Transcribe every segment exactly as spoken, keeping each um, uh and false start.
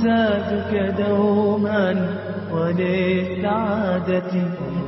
زادك دوما وللسعادة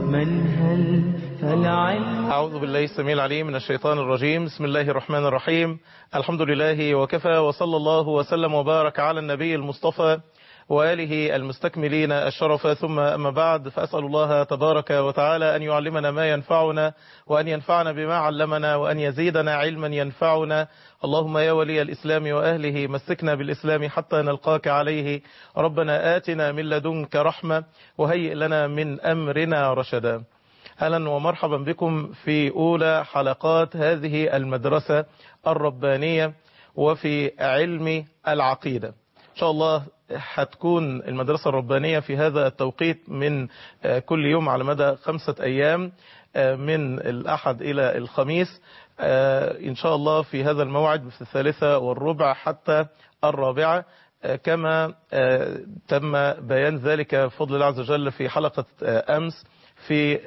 منهل فالعلم. أعوذ بالله السميع العليم من الشيطان الرجيم. بسم الله الرحمن الرحيم. الحمد لله وكفى، وصلى الله وسلم وبارك على النبي المصطفى وآله المستكملين الشرف، ثم أما بعد، فأسأل الله تبارك وتعالى أن يعلمنا ما ينفعنا، وأن ينفعنا بما علمنا، وأن يزيدنا علما ينفعنا. اللهم يا ولي الإسلام وأهله مسكنا بالإسلام حتى نلقاك عليه. ربنا آتنا من لدنك رحمة وهيئ لنا من أمرنا رشدا. أهلا ومرحبا بكم في أولى حلقات هذه المدرسة الربانية وفي علم العقيدة. إن شاء الله هتكون المدرسة الربانية في هذا التوقيت من كل يوم على مدى خمسة أيام من الأحد إلى الخميس، إن شاء الله في هذا الموعد في الثالثة والربع حتى الرابعة، كما تم بيان ذلك بفضل الله عز وجل في حلقة أمس في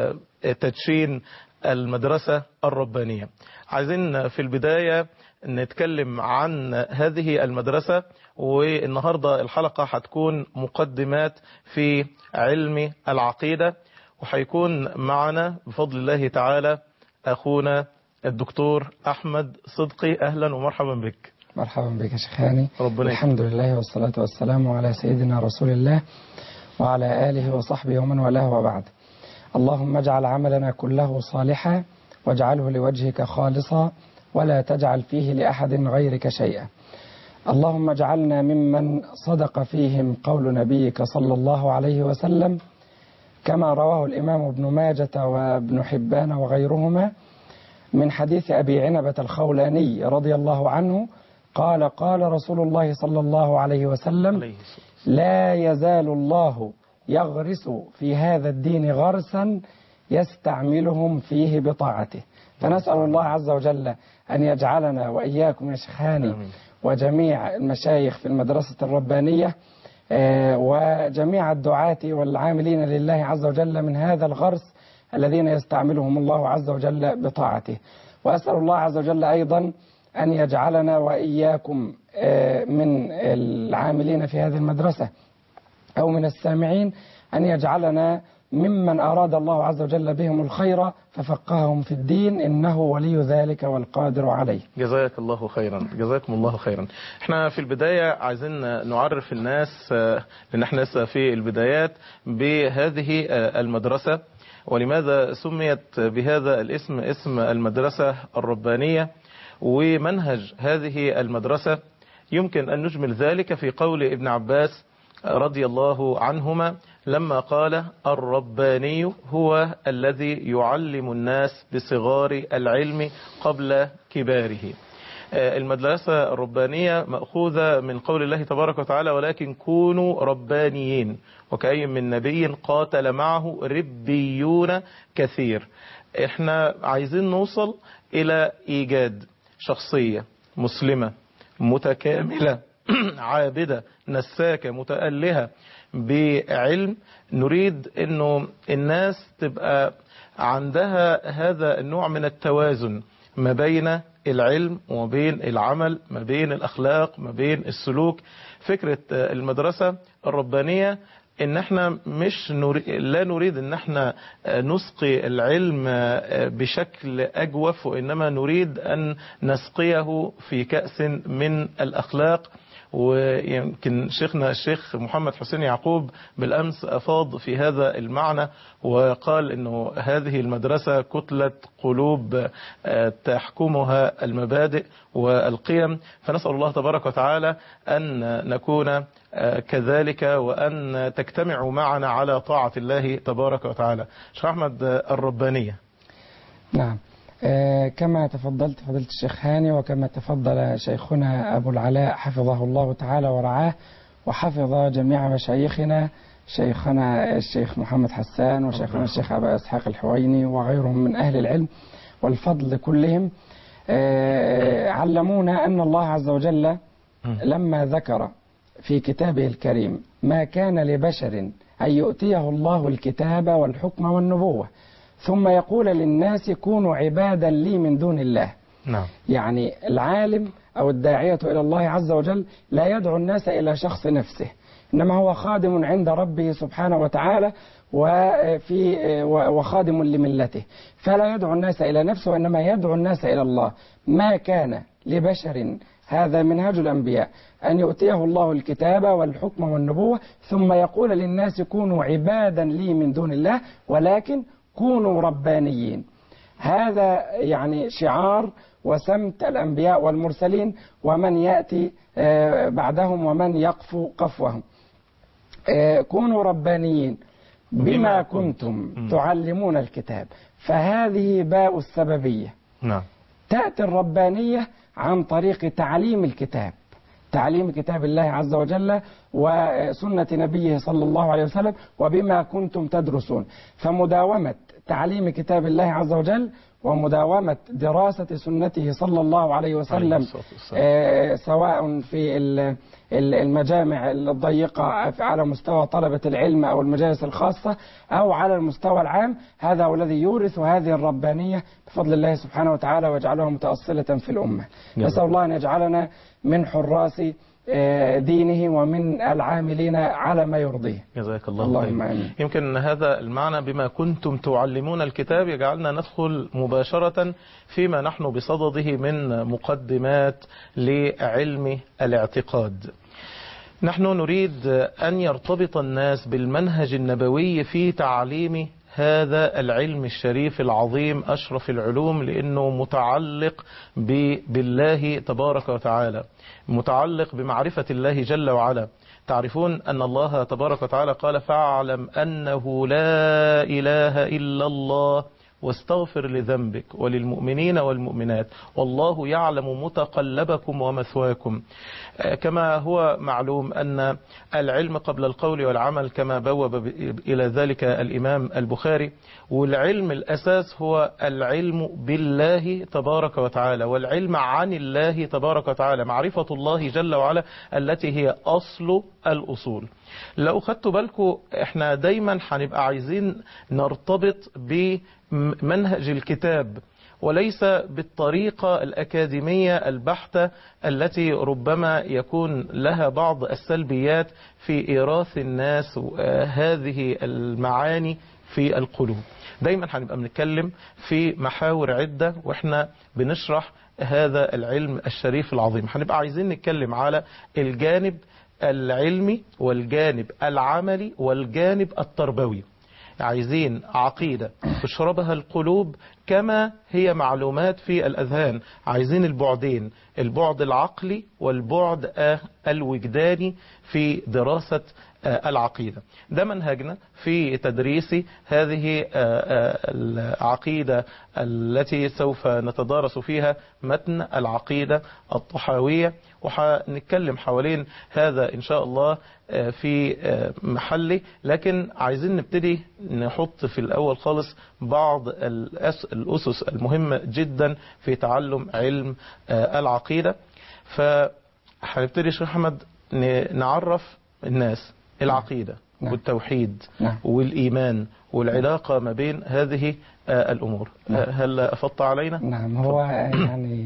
تدشين المدرسة الربانية. عايزين في البداية نتكلم عن هذه المدرسة، والنهاردة الحلقة هتكون مقدمات في علم العقيدة، وهيكون معنا بفضل الله تعالى أخونا الدكتور أحمد صدقي. أهلا ومرحبا بك. مرحبا بك يا شيخاني. ربنا الحمد لله والصلاة والسلام على سيدنا رسول الله وعلى آله وصحبه ومن والاه، وبعد. اللهم اجعل عملنا كله صالحا واجعله لوجهك خالصا ولا تجعل فيه لأحد غيرك شيئا. اللهم اجعلنا ممن صدق فيهم قول نبيك صلى الله عليه وسلم، كما رواه الإمام ابن ماجة وابن حبان وغيرهما من حديث أبي عنبة الخولاني رضي الله عنه قال: قال رسول الله صلى الله عليه وسلم: لا يزال الله يغرس في هذا الدين غرسا يستعملهم فيه بطاعته. فنسأل الله عز وجل أن يجعلنا وإياكم يا شيخاني وجميع المشايخ في المدرسة الربانية وجميع الدعاة والعاملين لله عز وجل من هذا الغرس الذين يستعملهم الله عز وجل بطاعته. وأسأل الله عز وجل أيضا أن يجعلنا وإياكم من العاملين في هذه المدرسة أو من السامعين، أن يجعلنا ممن أراد الله عز وجل بهم الخير ففقههم في الدين، إنه ولي ذلك والقادر عليه. جزاك الله خيرا. جزاكم الله خيرا. احنا في البداية عايزين نعرف الناس، لأن احنا لسه في البدايات بهذه المدرسة، ولماذا سميت بهذا الاسم، اسم المدرسة الربانية، ومنهج هذه المدرسة. يمكن أن نجمل ذلك في قول ابن عباس رضي الله عنهما لما قال: الرباني هو الذي يعلم الناس بصغار العلم قبل كباره. المدرسة الربانية مأخوذة من قول الله تبارك وتعالى: ولكن كونوا ربانيين وكأي من نبي قاتل معه ربيون كثير. احنا عايزين نوصل إلى إيجاد شخصية مسلمة متكاملة عابدة نساكة متألهة بعلم. نريد انه الناس تبقى عندها هذا النوع من التوازن ما بين العلم وما بين العمل، ما بين الأخلاق، ما بين السلوك. فكرة المدرسة الربانية ان احنا مش نريد لا نريد ان احنا نسقي العلم بشكل اجوف، وانما نريد ان نسقيه في كأس من الاخلاق. ويمكن شيخنا الشيخ محمد حسين يعقوب بالأمس أفاض في هذا المعنى وقال إنه هذه المدرسة كتلة قلوب تحكمها المبادئ والقيم. فنسأل الله تبارك وتعالى أن نكون كذلك، وأن تجتمعوا معنا على طاعة الله تبارك وتعالى. شيخ أحمد، الربانية. نعم، آه كما تفضلت فضيلة الشيخ هاني، وكما تفضل شيخنا أبو العلاء حفظه الله تعالى ورعاه، وحفظ جميع مشايخنا، شيخنا الشيخ محمد حسان وشيخنا الشيخ أبا إسحاق الحويني وغيرهم من أهل العلم والفضل كلهم، آه علمونا أن الله عز وجل لما ذكر في كتابه الكريم ما كان لبشر أن يؤتيه الله الكتاب والحكم والنبوة ثم يقول للناس كونوا عبادا لي من دون الله، نعم. يعني العالم أو الداعية إلى الله عز وجل لا يدعو الناس إلى شخص نفسه، إنما هو خادم عند ربه سبحانه وتعالى وفي وخادم لملته، فلا يدعو الناس إلى نفسه وإنما يدعو الناس إلى الله. ما كان لبشر، هذا منهج الأنبياء، أن يؤتيه الله الكتاب والحكم والنبوة ثم يقول للناس كونوا عبادا لي من دون الله ولكن كونوا ربانيين. هذا يعني شعار وسمت الأنبياء والمرسلين ومن يأتي بعدهم ومن يقفو قفوهم. كونوا ربانيين بما كنتم تعلمون الكتاب، فهذه باء السببية. نعم. تأتي الربانية عن طريق تعليم الكتاب، تعليم كتاب الله عز وجل وسنة نبيه صلى الله عليه وسلم، وبما كنتم تدرسون. فمداومة تعليم كتاب الله عز وجل ومداومة دراسة سنته صلى الله عليه وسلم، آه سواء في المجامع الضيقة على مستوى طلبة العلم أو المجالس الخاصة أو على المستوى العام، هذا هو الذي يورث هذه الربانية بفضل الله سبحانه وتعالى ويجعلها متأصلة في الأمة. نسأل الله أن يجعلنا من حراس دينه ومن العاملين على ما يرضيه. جزاك الله خير. يمكن هذا المعنى بما كنتم تعلمون الكتاب يجعلنا ندخل مباشرة فيما نحن بصدده من مقدمات لعلم الاعتقاد. نحن نريد أن يرتبط الناس بالمنهج النبوي في تعليم هذا العلم الشريف العظيم أشرف العلوم، لأنه متعلق بالله تبارك وتعالى، متعلق بمعرفة الله جل وعلا. تعرفون أن الله تبارك وتعالى قال فاعلم أنه لا إله إلا الله واستغفر لذنبك وللمؤمنين والمؤمنات والله يعلم متقلبكم ومثواكم. كما هو معلوم أن العلم قبل القول والعمل كما بوب إلى ذلك الإمام البخاري، والعلم الأساس هو العلم بالله تبارك وتعالى والعلم عن الله تبارك وتعالى، معرفة الله جل وعلا التي هي أصل الأصول. لو خدتوا بالكم احنا دايما هنبقى عايزين نرتبط بمنهج الكتاب وليس بالطريقة الأكاديمية البحتة التي ربما يكون لها بعض السلبيات في إيراث الناس هذه المعاني في القلوب. دايما هنبقى بنتكلم في محاور عدة واحنا بنشرح هذا العلم الشريف العظيم. هنبقى عايزين نتكلم على الجانب العلمي والجانب العملي والجانب التربوي. عايزين عقيدة تشربها القلوب كما هي معلومات في الأذهان، عايزين البعدين، البعد العقلي والبعد الوجداني في دراسة العقيدة. ده منهجنا في تدريس هذه العقيدة التي سوف نتدارس فيها متن العقيدة الطحاوية، وهنتكلم حوالين هذا إن شاء الله في محله. لكن عايزين نبتدي نحط في الأول خالص بعض الأسس المهمة جدا في تعلم علم العقيدة. فهنبتدي شيخ أحمد نعرف الناس العقيدة نعم. والتوحيد نعم. والإيمان والعلاقة ما بين هذه الأمور. نعم. هل أفضت علينا؟ نعم. هو يعني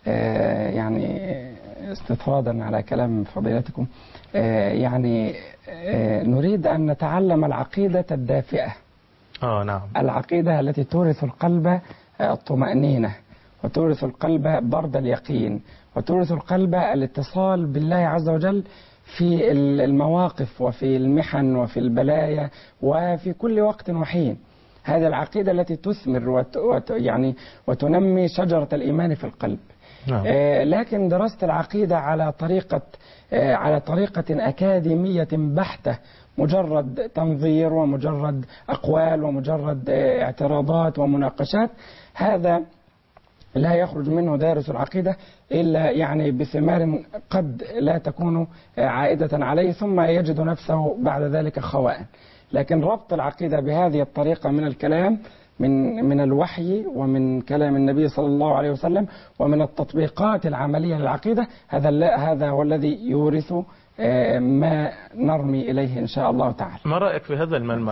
يعني استفاضا على كلام فضيلتكم، يعني نريد أن نتعلم العقيدة الدافئة. آه نعم. العقيدة التي تورث القلب الطمأنينة وتورث القلب برد اليقين وتورث القلب الاتصال بالله عز وجل في المواقف وفي المحن وفي البلايا وفي كل وقت وحين. هذه العقيدة التي تثمر وت... وت... يعني وتنمي شجرة الإيمان في القلب. نعم. آه لكن دراسة العقيدة على طريقة آه على طريقة أكاديمية بحتة، مجرد تنظير ومجرد أقوال ومجرد آه اعتراضات ومناقشات، هذا لا يخرج منه دارس العقيدة إلا يعني بثمار قد لا تكون عائدة عليه ثم يجد نفسه بعد ذلك خوائا. لكن ربط العقيدة بهذه الطريقة من الكلام من من الوحي ومن كلام النبي صلى الله عليه وسلم ومن التطبيقات العملية للعقيدة، هذا هذا هو الذي يورث ما نرمي إليه إن شاء الله تعالى. ما رأيك في هذا الملمح؟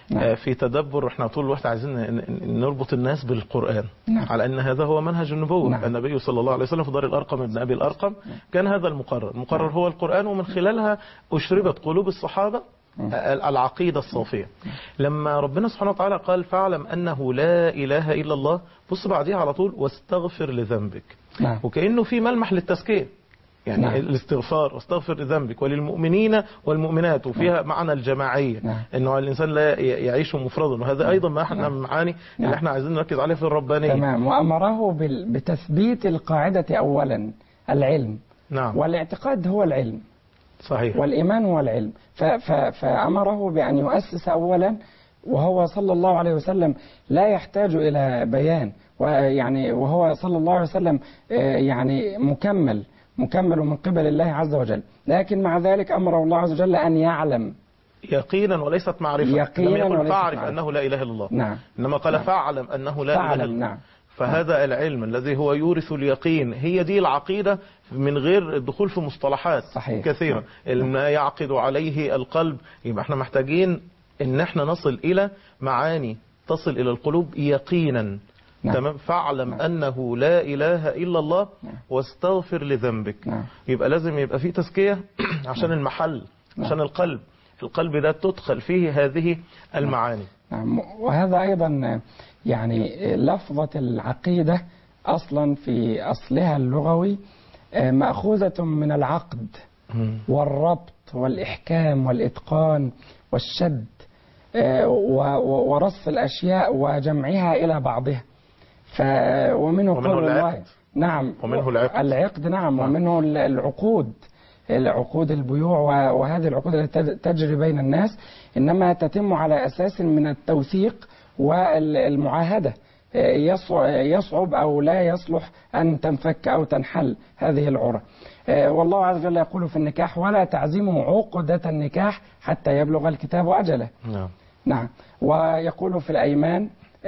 نعم. في تدبر. احنا طول الوقت عايزين نربط الناس بالقرآن، نعم. على ان هذا هو منهج النبوة. نعم. النبي صلى الله عليه وسلم في دار الأرقم ابن أبي الأرقم كان هذا المقرر، المقرر هو القرآن، ومن خلالها أشربت قلوب الصحابة العقيدة الصافية. لما ربنا سبحانه وتعالى قال فاعلم أنه لا إله إلا الله، بص بعديها على طول واستغفر لذنبك. نعم. وكأنه في ملمح للتزكية، يعني نعم. الاستغفار واستغفر لذنبك وللمؤمنين والمؤمنات، وفيها نعم. معنى الجماعية. نعم. انه الانسان لا يعيش مفردا، وهذا ايضا ما احنا نعم. معاني نعم. اللي احنا عايزين نركز عليه في الربانية. تمام. وأمره بال- بتثبيت القاعدة أولا، العلم. نعم والاعتقاد هو العلم، صحيح. والإيمان هو العلم. ف- ف- فأمره بأن يؤسس أولا، وهو صلى الله عليه وسلم لا يحتاج إلى بيان، ويعني وهو صلى الله عليه وسلم آه، يعني مكمل مكمل من قبل الله عز وجل، لكن مع ذلك أمره الله عز وجل أن يعلم يقينا وليست معرفة. يقينا لم يقل وليست فاعرف معرفة. أنه لا إله إلا الله، نعم. إنما قال نعم. فاعلم أنه لا إله إلا فعلا. الله. نعم. فهذا العلم الذي هو يورث اليقين، هي دي العقيدة من غير الدخول في مصطلحات صحيح. كثيرة. نعم. ما يعقد عليه القلب، يبقى احنا محتاجين ان احنا نصل الى معاني تصل الى القلوب يقينا. نعم. تمام. فاعلم نعم. انه لا اله الا الله نعم. واستغفر لذنبك. نعم. يبقى لازم يبقى فيه تزكية عشان المحل، عشان القلب. القلب ده تدخل فيه هذه المعاني. نعم. وهذا أيضا يعني لفظة العقيدة أصلا في أصلها اللغوي مأخوذة من العقد والربط والإحكام والإتقان والشد ورص الأشياء وجمعها إلى بعضها. ف ومنه ومنه قول الله العقد. نعم ومنه العقد. العقد نعم. ومنه العقود، العقود البيوع، وهذه العقود التي تجري بين الناس إنما تتم على أساس من التوثيق والمعاهدة، يصعب أو لا يصلح أن تنفك أو تنحل هذه العرى. والله عز وجل يقول في النكاح ولا تعزموا عقدة النكاح حتى يبلغ الكتاب أجله. نعم. نعم. ويقول في الأيمان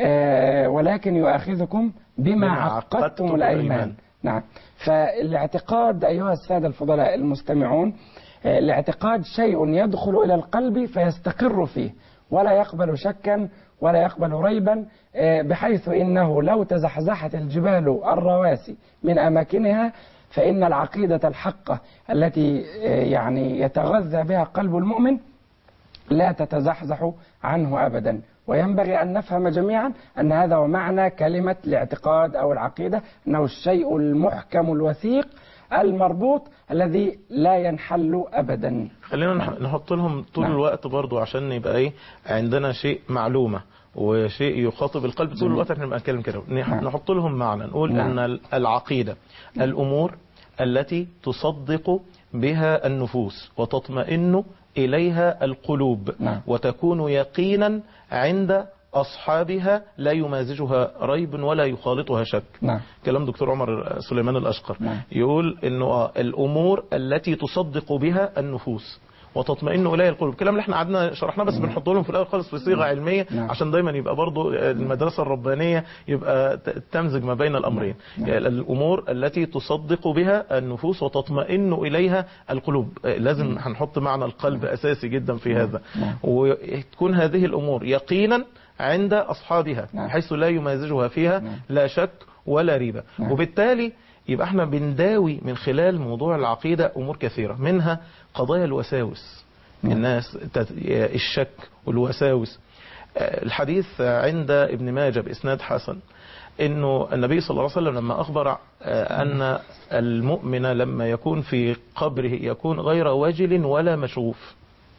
ولكن يؤاخذكم بما عقدتم الأيمان. نعم. فالاعتقاد أيها السادة الفضلاء المستمعون، الاعتقاد شيء يدخل إلى القلب فيستقر فيه، ولا يقبل شكا ولا يقبل ريبا، بحيث إنه لو تزحزحت الجبال الرواسي من أماكنها فإن العقيدة الحقة التي يعني يتغذى بها قلب المؤمن لا تتزحزح عنه أبدا. وينبغي أن نفهم جميعا أن هذا هو معنى كلمة الاعتقاد أو العقيدة، أنه الشيء المحكم الوثيق المربوط الذي لا ينحل أبدا. خلينا نحط لهم طول نعم. الوقت برضو عشان يبقى ايه عندنا شيء معلومة وشيء يخاطب القلب طول الوقت. احنا بنتكلم كده نحط لهم معنى، نقول نعم. أن العقيدة الأمور التي تصدق بها النفوس وتطمئن إليها القلوب نعم. وتكون يقينا عند أصحابها لا يمازجها ريب ولا يخالطها شك. نعم. كلام دكتور عمر سليمان الأشقر. نعم. يقول إنه الأمور التي تصدق بها النفوس وتطمئن إليها القلوب. الكلام اللي احنا قعدنا شرحناه بس بنحط لهم في الأول خالص في صيغة علمية نعم. عشان دايما يبقى برضو المدرسة الربانية يبقى تمزج ما بين الأمرين. نعم. يعني الأمور التي تصدق بها النفوس وتطمئن إليها القلوب، لازم نعم. هنحط معنى القلب نعم. أساسي جدا في هذا. نعم. وتكون هذه الأمور يقينا عند أصحابها نعم. حيث لا يمازجها فيها نعم. لا شك ولا ريبة. نعم. وبالتالي يبقى احنا بنداوي من خلال موضوع العقيدة أمور كثيرة، منها قضايا الوساوس. نعم. الناس الشك والوساوس. الحديث عند ابن ماجه بإسناد حسن انه النبي صلى الله عليه وسلم لما اخبر ان المؤمن لما يكون في قبره يكون غير وجل ولا مشغوف.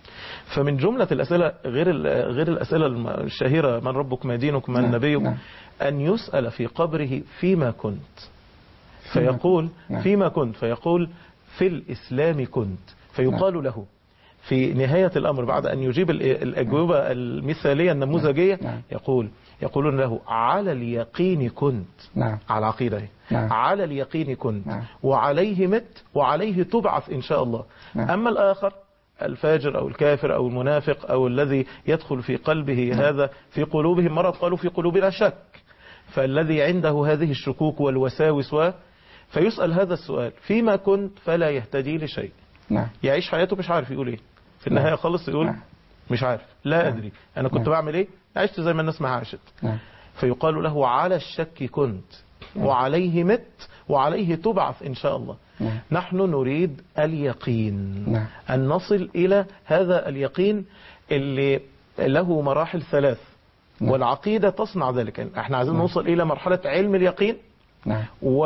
فمن جملة الأسئلة غير غير الأسئلة الشهيرة من ربك ما دينك من نبيك أن يسأل في قبره فيما كنت فيقول فيما كنت فيقول في الإسلام كنت، فيقال له في نهاية الأمر بعد أن يجيب الأجوبة المثالية النموذجية يقول يقولون له على اليقين كنت. نعم. على العقيدة نعم. على اليقين كنت. نعم. وعليه مت وعليه تبعث إن شاء الله. نعم. أما الآخر الفاجر أو الكافر أو المنافق أو الذي يدخل في قلبه نعم. هذا في قلوبهم مرض قالوا في قلوبنا شك، فالذي عنده هذه الشكوك والوساوس و فيسأل هذا السؤال فيما كنت فلا يهتدي لشيء. نعم. يعيش حياته مش عارف يقول ايه في النهاية خالص يقول نعم. مش عارف، لا نعم. أدري أنا كنت نعم. بعمل إيه، عشت زي ما الناس ما عاشت. نعم. فيقال له على الشك كنت وعليه مت وعليه تبعث إن شاء الله. نعم. نحن نريد اليقين، نعم. أن نصل إلى هذا اليقين اللي له مراحل ثلاث. نعم. والعقيدة تصنع ذلك. احنا عايزين نعم. نوصل إلى مرحلة علم اليقين، نعم.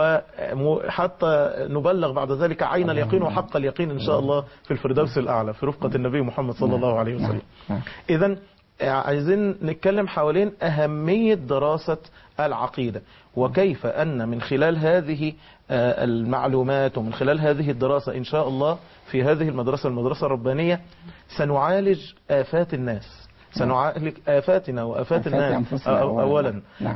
وحتى نبلغ بعد ذلك عين اليقين وحق اليقين إن شاء الله في الفردوس الأعلى في رفقة النبي محمد صلى الله عليه وسلم. إذن عايزين نتكلم حوالين أهمية دراسة العقيدة، وكيف أن من خلال هذه المعلومات ومن خلال هذه الدراسة إن شاء الله في هذه المدرسة المدرسة الربانية سنعالج آفات الناس، سنعالج آفاتنا وآفات الناس أولا. نعم.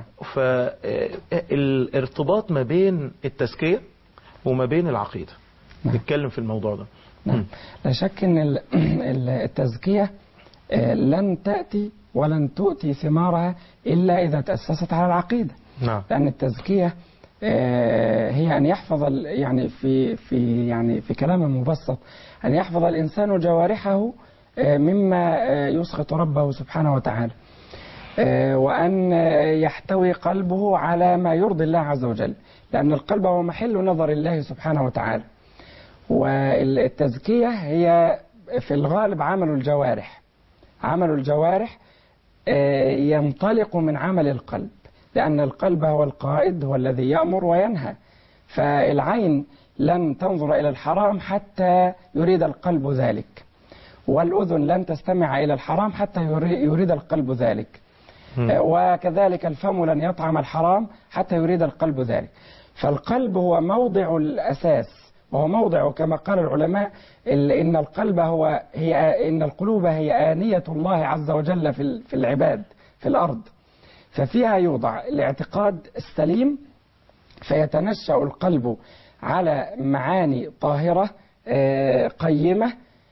فالارتباط ما بين التزكية وما بين العقيدة، نعم. نتكلم في الموضوع ده. نعم. لا شك أن التزكية لن تأتي ولن تؤتي ثمارها إلا إذا تأسست على العقيدة. نعم. لأن التزكية هي أن يحفظ يعني في في يعني في كلام مبسط أن يحفظ الإنسان جوارحه مما يسخط ربه سبحانه وتعالى، وأن يحتوي قلبه على ما يرضي الله عز وجل، لأن القلب هو محل نظر الله سبحانه وتعالى. والتزكية هي في الغالب عمل الجوارح. عمل الجوارح ينطلق من عمل القلب، لأن القلب هو القائد، هو الذي يأمر وينهى. فالعين لن تنظر إلى الحرام حتى يريد القلب ذلك، والأذن لن تستمع إلى الحرام حتى يريد القلب ذلك، وكذلك الفم لن يطعم الحرام حتى يريد القلب ذلك. فالقلب هو موضع الأساس، وهو موضع كما قال العلماء إن القلب هو هي إن القلوب هي آنية الله عز وجل في في العباد في الأرض، ففيها يوضع الاعتقاد السليم، فيتنشأ القلب على معاني طاهرة قيمة،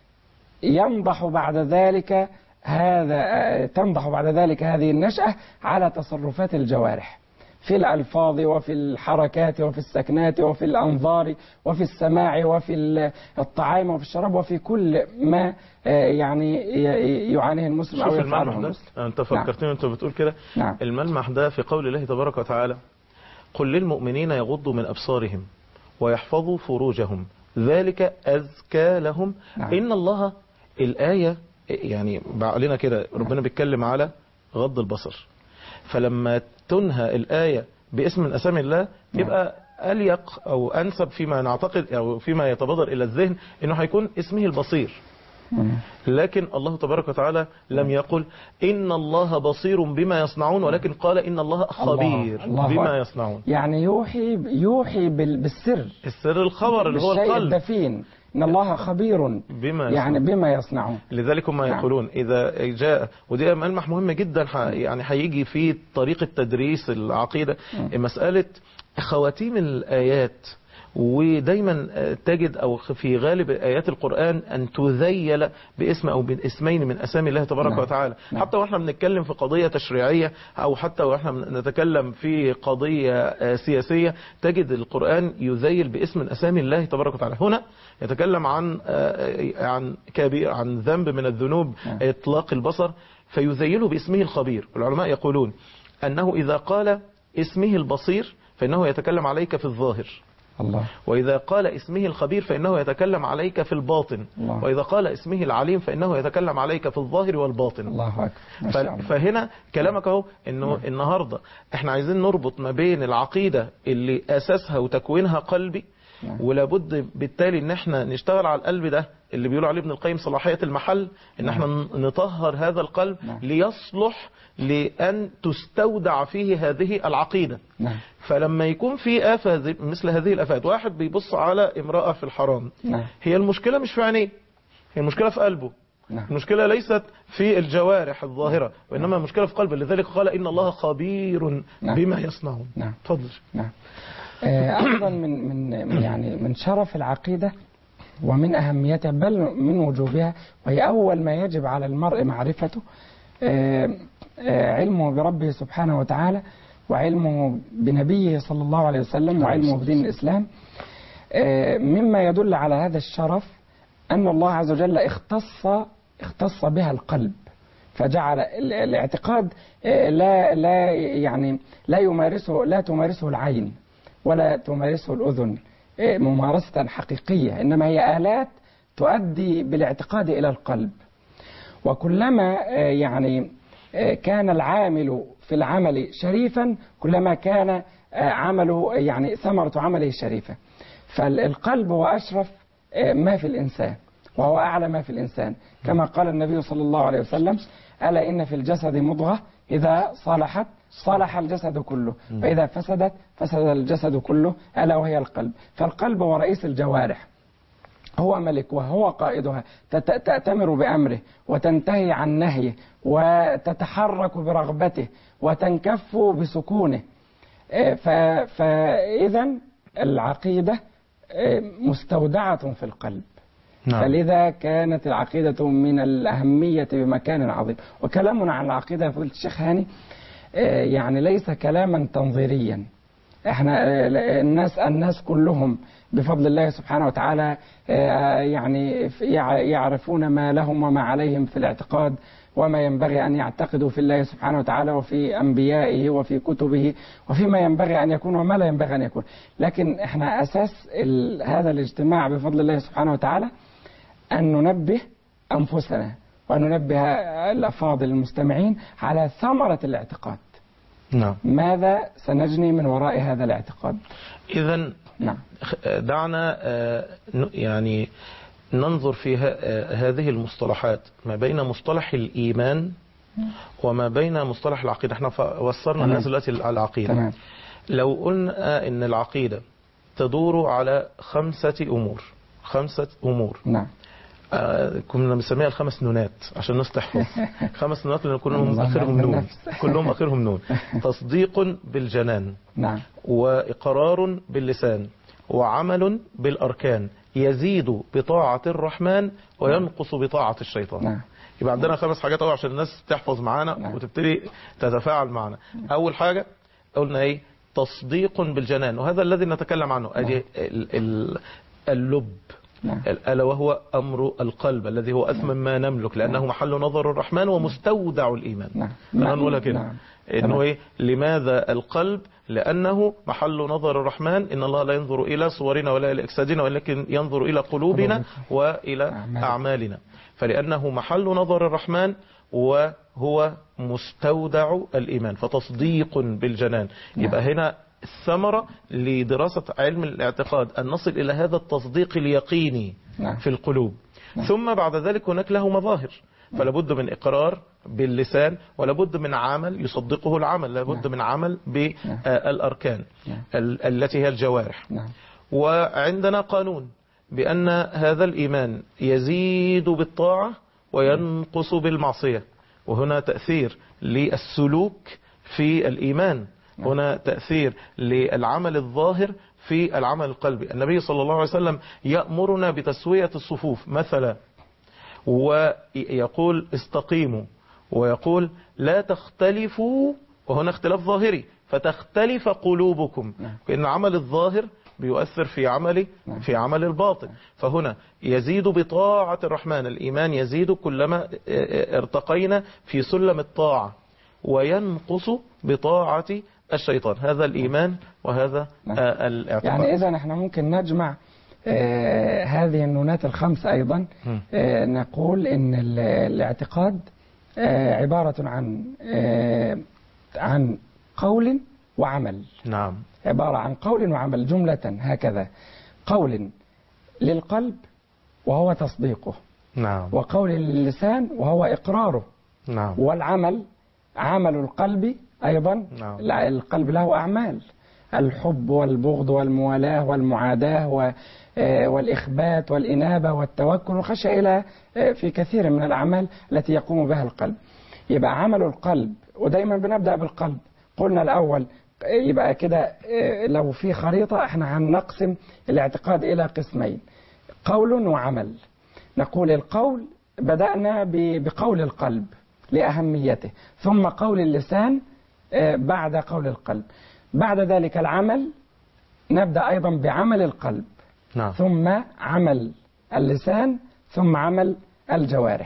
ينضح بعد ذلك هذا تنضح بعد ذلك هذه النشأة على تصرفات الجوارح في الألفاظ وفي الحركات وفي السكنات وفي الأنظار وفي السماع وفي الطعام وفي الشراب وفي كل ما يعني يعانيه المسلم أو يفعله المسلم. أنت فكرتني أنت بتقول كده. نعم. الملمح ده في قول الله تبارك وتعالى: قل للمؤمنين يغضوا من أبصارهم ويحفظوا فروجهم ذلك أزكى لهم. نعم. إن الله الآية يعني بعقلنا كده ربنا بيتكلم على غض البصر، فلما تنهى الآية باسم من أسامي الله يبقى أليق أو أنسب فيما نعتقد أو فيما يتبادر إلى الذهن إنه هيكون اسمه البصير. لكن الله تبارك وتعالى لم يقل إن الله بصير بما يصنعون، ولكن قال إن الله خبير الله الله بما يصنعون. يعني يوحي يوحي بالسر، السر الخبر اللي هو القلب الدفين، إن الله خبير بما يعني بما يصنعون. لذلك هم نعم. يقولون إذا جاء، ودي ملمح مهم جدا يعني هيجي في طريقة تدريس العقيدة، م. مسألة خواتيم الآيات. ودايما تجد أو في غالب آيات القرآن أن تذيل باسم أو باسمين من أسامي الله تبارك نعم. وتعالى. نعم. حتى وإحنا بنتكلم في قضية تشريعية أو حتى وإحنا نتكلم في قضية سياسية تجد القرآن يذيل باسم من أسامي الله تبارك وتعالى. هنا يتكلم عن عن كبير عن ذنب من الذنوب نعم. إطلاق البصر، فيذيله باسمه الخبير. العلماء يقولون أنه إذا قال اسمه البصير فإنه يتكلم عليك في الظاهر الله. وإذا قال اسمه الخبير فإنه يتكلم عليك في الباطن الله. وإذا قال اسمه العليم فإنه يتكلم عليك في الظاهر والباطن. الله أكبر. فهنا كلامك اهو إنه نعم. النهاردة احنا عايزين نربط ما بين العقيدة اللي أساسها وتكوينها قلبي نعم. ولابد بالتالي ان احنا نشتغل على القلب ده اللي بيقولوا عليه ابن القيم صلاحية المحل، ان احنا نطهر هذا القلب نعم. ليصلح لأن تستودع فيه هذه العقيدة نعم. فلما يكون في آفة مثل هذه الآفات، واحد بيبص على امرأة في الحرام نعم. هي المشكلة مش في عينيه، هي المشكلة في قلبه نعم. المشكلة ليست في الجوارح الظاهرة وإنما المشكلة في قلبه. لذلك قال إن الله خبير نعم. بما يصنعون نعم. تفضل. نعم. أيضا من من يعني من شرف العقيدة ومن أهميتها بل من وجوبها، وهي أول ما يجب على المرء معرفته علمه بربه سبحانه وتعالى، وعلمه بنبيه صلى الله عليه وسلم، وعلمه بدين الإسلام. مما يدل على هذا الشرف أن الله عز وجل اختص اختص بها القلب فجعل الاعتقاد لا لا يعني لا يمارسه لا تمارسه العين ولا تمارسه الأذن ممارسة حقيقية، إنما هي آلات تؤدي بالاعتقاد إلى القلب. وكلما يعني كان العامل في العمل شريفا كلما كان عمله يعني ثمرة عمله شريفة. فالقلب هو أشرف ما في الإنسان وهو أعلى ما في الإنسان، كما قال النبي صلى الله عليه وسلم: ألا إن في الجسد مضغة إذا صلحت صلح الجسد كله وإذا فسدت فسد الجسد كله، ألا وهي القلب. فالقلب هو رئيس الجوارح، هو ملك وهو قائدها، تأتمر بأمره وتنتهي عن نهيه وتتحرك برغبته وتنكف بسكونه. فإذا العقيدة مستودعة في القلب. نعم. فلذا كانت العقيدة من الأهمية بمكان عظيم. وكلامنا عن العقيدة في الشيخ هاني يعني ليس كلاما تنظيريا. احنا الناس الناس كلهم بفضل الله سبحانه وتعالى يعني يعرفون ما لهم وما عليهم في الاعتقاد وما ينبغي أن يعتقدوا في الله سبحانه وتعالى وفي أنبيائه وفي كتبه وفيما ينبغي أن يكون وما لا ينبغي أن يكون. لكن احنا أساس هذا الاجتماع بفضل الله سبحانه وتعالى أن ننبه أنفسنا وأن ننبه الأفاضل المستمعين على ثمرة الاعتقاد. نعم. ماذا سنجني من وراء هذا الاعتقاد؟ إذن نعم. دعنا يعني ننظر في هذه المصطلحات ما بين مصطلح الإيمان وما بين مصطلح العقيدة. احنا وصلنا الناس دلوقتي على العقيدة. تمام. لو قلنا ان العقيدة تدور على خمسة أمور خمسة أمور نعم. آه كنا بنسميها الخمس نونات عشان الناس تحفظ. خمس نونات لأن كلهم آخرهم نون كلهم آخرهم نون. تصديق بالجنان نعم. وإقرار باللسان وعمل بالأركان يزيد بطاعة الرحمن وينقص بطاعة الشيطان. نعم. يبقى عندنا خمس حاجات أول عشان الناس تحفظ معانا. نعم. وتبتدي تتفاعل معنا. أول حاجة قلنا إيه؟ تصديق بالجنان، وهذا الذي نتكلم عنه. نعم. أدي اللب. نعم. ألا وهو أمر القلب الذي هو أثمن ما نملك لأنه نعم. محل نظر الرحمن ومستودع الإيمان. نعم. خلينا نقولها كده. نعم. إنه إيه؟ لماذا القلب؟ لأنه محل نظر الرحمن. إن الله لا ينظر إلى صورنا ولا إلى أجسادنا ولكن ينظر إلى قلوبنا وإلى أعمالنا. فلأنه محل نظر الرحمن وهو مستودع الإيمان، فتصديق بالجنان. يبقى هنا الثمرة لدراسة علم الاعتقاد أن نصل إلى هذا التصديق اليقيني في القلوب. ثم بعد ذلك هناك له مظاهر، فلا بد من إقرار باللسان ولا بد من عمل يصدقه العمل، لا بد من عمل بالأركان التي هي الجوارح. وعندنا قانون بأن هذا الإيمان يزيد بالطاعة وينقص بالمعصية، وهنا تأثير للسلوك في الإيمان، هنا تأثير للعمل الظاهر في العمل القلبي. النبي صلى الله عليه وسلم يأمرنا بتسوية الصفوف مثلا، ويقول استقيموا، ويقول لا تختلفوا، وهنا اختلاف ظاهري فتختلف قلوبكم، لأن العمل الظاهر بيؤثر في عمل في عمل الباطن. فهنا يزيد بطاعة الرحمن، الإيمان يزيد كلما ارتقينا في سلم الطاعة، وينقص بطاعة الشيطان. هذا الإيمان وهذا آه الاعتقاد. يعني إذا احنا ممكن نجمع آه هذه النونات الخمس أيضا. آه نقول إن الاعتقاد آه عبارة عن آه عن قول وعمل. نعم. عبارة عن قول وعمل جملة هكذا: قول للقلب وهو تصديقه. نعم. وقول للسان وهو إقراره. نعم. والعمل عمل القلب أيضا. نعم. القلب له أعمال: الحب والبغض والموالاة والمعاداة والإخبات والإنابة والتوكل والخشية إلى في كثير من الأعمال التي يقوم بها القلب. يبقى عمل القلب، ودايما بنبدأ بالقلب. قلنا الأول يبقى كده لو في خريطة احنا هنقسم الاعتقاد إلى قسمين: قول وعمل. نقول القول بدأنا بقول القلب لأهميته، ثم قول اللسان بعد قول القلب، بعد ذلك العمل نبدأ أيضا بعمل القلب. نعم. ثم عمل اللسان ثم عمل الجوارح.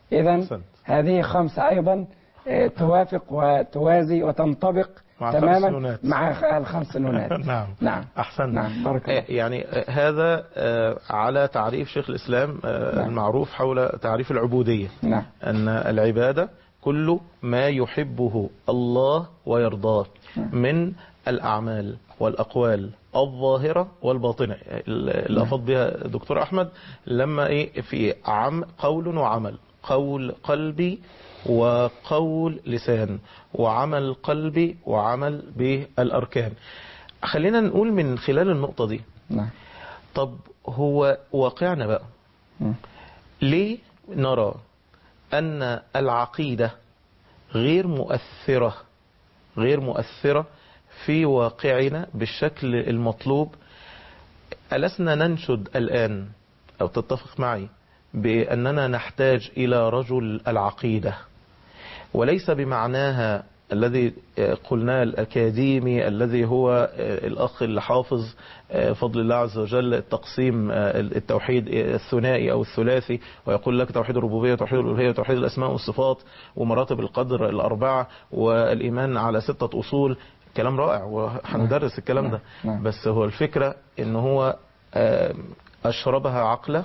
إذا هذه خمسة أيضا آه، توافق وتوازي وتنطبق مع تماما نونات. مع الخمس نونات. نعم نعم أحسن. نعم بارك الله. يعني هذا على تعريف شيخ الإسلام نعم. المعروف حول تعريف العبودية. نعم. أن العبادة كل ما يحبه الله ويرضاه من الأعمال والأقوال الظاهرة والباطنة اللي أفض بها دكتور أحمد لما إيه في عم قول وعمل، قول قلبي وقول لسان، وعمل قلبي وعمل بالأركان. خلينا نقول من خلال النقطة دي، نعم. طب هو واقعنا بقى م. ليه نرى أن العقيدة غير مؤثرة غير مؤثرة في واقعنا بالشكل المطلوب؟ ألسنا ننشد الآن أو تتفق معي بأننا نحتاج إلى رجل العقيدة، وليس بمعناها الذي قلناه الأكاديمي الذي هو الأخ اللي حافظ فضل الله عز وجل التقسيم التوحيد الثنائي أو الثلاثي، ويقول لك توحيد الربوبية وتوحيد الألوهية وتوحيد الأسماء والصفات ومراتب القدر الأربعة والإيمان على ستة أصول. كلام رائع وهندرس الكلام ده، بس هو الفكرة إن هو أشربها عقله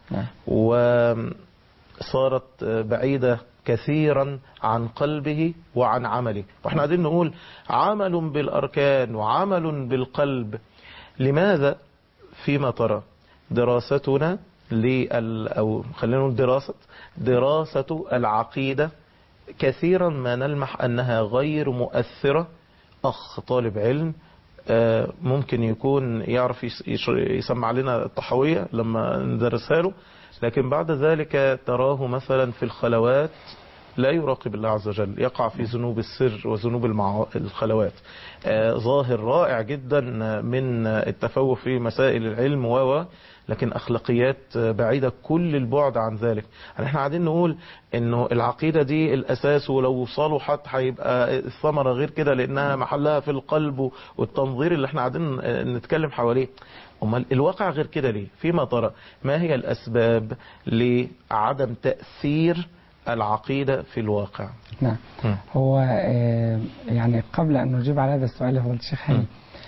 وصارت بعيدة كثيرا عن قلبه وعن عمله، واحنا قاعدين نقول عمل بالأركان وعمل بالقلب. لماذا فيما ترى دراستنا لل أو خلينا نقول دراسة دراسة العقيدة كثيرا ما نلمح أنها غير مؤثرة؟ أخ طالب علم ممكن يكون يعرف يسمع لنا الطحوية لما ندرسها له، لكن بعد ذلك تراه مثلا في الخلوات لا يراقب الله عز وجل، يقع في ذنوب السر وذنوب المع... الخلوات. آه ظاهر رائع جدا من التفوه في مسائل العلم و لكن أخلاقيات بعيدة كل البعد عن ذلك. يعني احنا قاعدين نقول انه العقيدة دي الأساس، ولو صلحت هيبقى الثمرة غير كده لأنها محلها في القلب والتنظير اللي احنا قاعدين نتكلم حواليه. أمال الواقع غير كده ليه؟ فيما ترى ما هي الأسباب لعدم تأثير العقيدة في الواقع؟ نعم. م. هو يعني قبل أن نجيب على هذا السؤال يا فضيلة الشيخ هاني،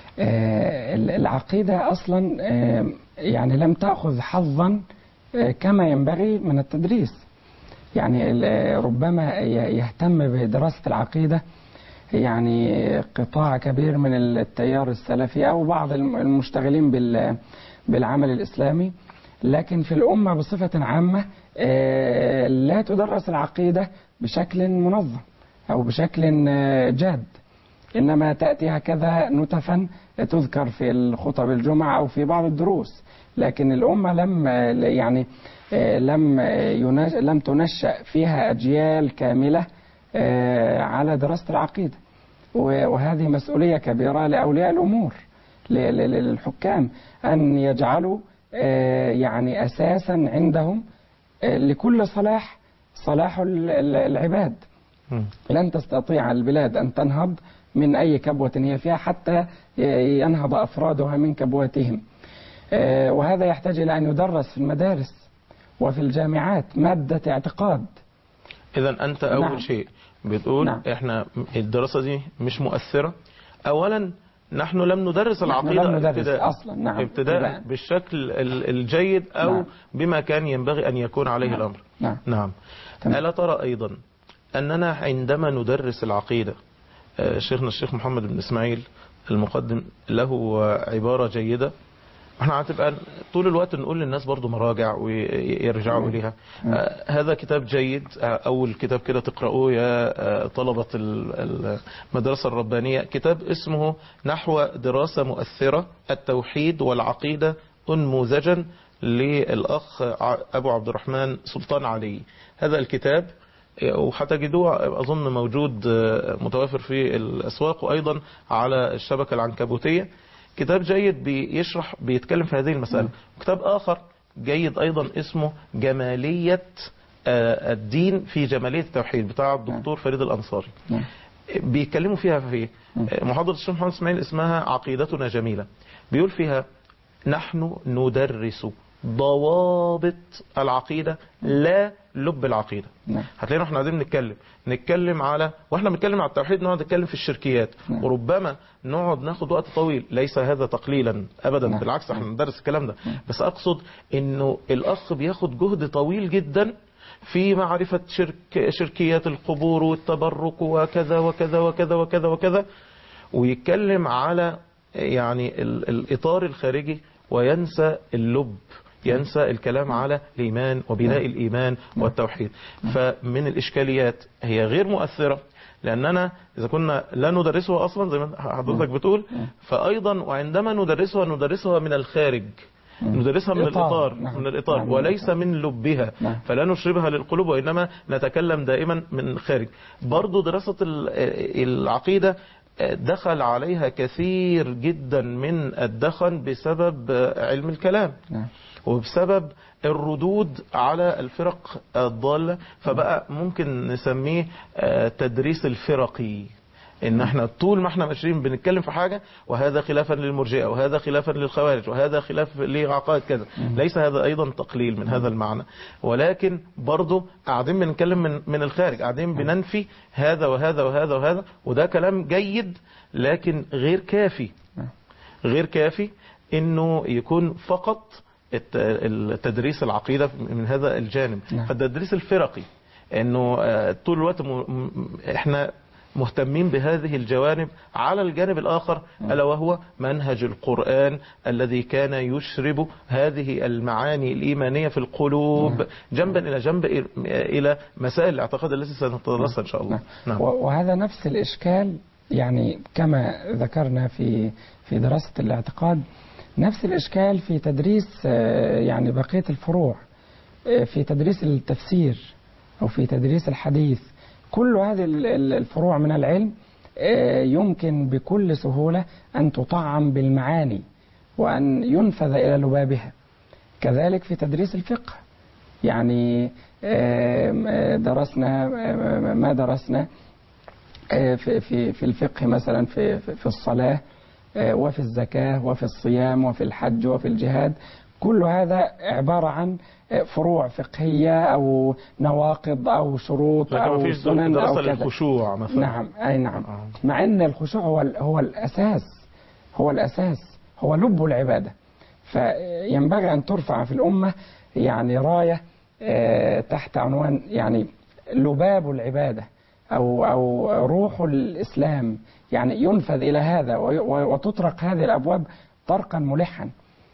العقيدة أصلا يعني لم تأخذ حظا كما ينبغي من التدريس. يعني ربما يهتم بدراسة العقيدة يعني قطاع كبير من التيار السلفي أو بعض المشتغلين بالعمل الإسلامي، لكن في الأمة بصفة عامة لا تدرس العقيدة بشكل منظم أو بشكل جاد، إنما تأتي هكذا نتفا تذكر في الخطب الجمعة أو في بعض الدروس، لكن الأمة لم يعني لم لم تنشأ فيها أجيال كاملة على دراسة العقيدة، وهذه مسؤولية كبيرة لأولياء الأمور للحكام أن يجعلوا يعني أساسا عندهم لكل صلاح صلاح العباد. لن تستطيع البلاد أن تنهض من أي كبوة هي فيها حتى ينهض أفرادها من كبوتهم، وهذا يحتاج إلى أن يدرس في المدارس وفي الجامعات مادة اعتقاد. إذا أنت أول نعم. شيء بتقول نعم. إحنا الدراسة دي مش مؤثرة. أولا نحن لم ندرس العقيدة لم ندرس ابتداء, أصلا. نعم. ابتداء بالشكل الجيد أو نعم. بما كان ينبغي أن يكون عليه نعم. الأمر. نعم. نعم. ألا ترى أيضا أننا عندما ندرس العقيدة، شيخنا الشيخ محمد بن إسماعيل المقدم له عبارة جيدة، احنا هتبقى طول الوقت نقول للناس برضو مراجع ويرجعوا إليها. آه هذا كتاب جيد، آه أول كتاب كده تقرأوه يا آه طلبة المدرسة الربانية، كتاب اسمه نحو دراسة مؤثرة التوحيد والعقيدة أنموذجا للأخ أبو عبد الرحمن سلطان علي. هذا الكتاب وهتجدوه أظن موجود متوافر في الأسواق وأيضا على الشبكة العنكبوتية. كتاب جيد بيشرح بيتكلم في هذه المسألة. كتاب آخر جيد أيضا اسمه جمالية الدين في جمالية التوحيد بتاع الدكتور فريد الأنصاري. بيتكلموا فيها في محاضرة الشيخ محمد إسماعيل اسمها عقيدتنا جميلة. بيقول فيها نحن ندرس ضوابط العقيدة لا لب العقيدة. نعم. هتلاقينا احنا قاعدين نتكلم نتكلم على واحنا بنتكلم على التوحيد نقعد نتكلم في الشركيات. نعم. وربما نقعد ناخد وقت طويل، ليس هذا تقليلا ابدا. نعم. بالعكس احنا ندرس الكلام ده. نعم. بس اقصد انه الاخ بياخد جهد طويل جدا في معرفة شرك شركيات القبور والتبرك وكذا وكذا وكذا وكذا وكذا، ويتكلم على يعني ال- الإطار الخارجي وينسى اللب، ينسى الكلام على الإيمان وبناء الإيمان والتوحيد. فمن الإشكاليات هي غير مؤثرة، لأننا إذا كنا لا ندرسها أصلا زي ما حضرتك بتقول، فأيضا وعندما ندرسها ندرسها من الخارج، ندرسها من الإطار. الإطار نعم. من الإطار نعم. وليس من لبها. نعم. فلا نشربها للقلوب وإنما نتكلم دائما من خارج. برضو دراسة ال- العقيدة دخل عليها كثير جدا من الدخن بسبب علم الكلام، نعم. وبسبب الردود على الفرق الضالة، فبقى ممكن نسميه آه، تدريس الفرقي، ان احنا طول ما احنا ماشيين بنتكلم في حاجة وهذا خلافا للمرجئة وهذا خلافا للخوارج وهذا خلاف لعقائد كذا. ليس هذا ايضا تقليل من هذا المعنى، ولكن برضو قاعدين بنتكلم من من الخارج، قاعدين بننفي هذا وهذا وهذا وهذا، وده كلام جيد لكن غير كافي. غير كافي انه يكون فقط الت- التدريس العقيدة من هذا الجانب. نعم. فالتدريس الفرقي انه آه، طول الوقت م- م- احنا مهتمين بهذه الجوانب على الجانب الآخر، ألا وهو منهج القرآن الذي كان يشرب هذه المعاني الإيمانية في القلوب جنبا إلى جنب إلى مسائل الاعتقاد التي سنتدرسها إن شاء الله. نعم. وهذا نفس الإشكال، يعني كما ذكرنا في في دراسة الاعتقاد، نفس الإشكال في تدريس آه، يعني بقية الفروع، آه، في تدريس التفسير أو في تدريس الحديث. كل هذه ال- ال- الفروع من العلم آه، يمكن بكل سهولة أن تطعم بالمعاني وأن ينفذ إلى لبابها. كذلك في تدريس الفقه، يعني آه، درسنا آه، ما درسنا آه، في في في الفقه مثلا في في في الصلاة آه، وفي الزكاة وفي الصيام وفي الحج وفي الجهاد. كل هذا عبارة عن آه، فروع فقهية أو نواقض أو شروط لكن ما أو فيش سنن أو دراسة كذا. للخشوع مثلا. نعم، أي نعم. آه. مع أن الخشوع هو ال- هو الأساس، هو الأساس، هو لب العبادة. فينبغي أن ترفع في الأمة يعني راية آه، تحت عنوان يعني لباب العبادة أو أو روح الإسلام، يعني ينفذ إلى هذا وي- وتطرق هذه الأبواب طرقا ملحا.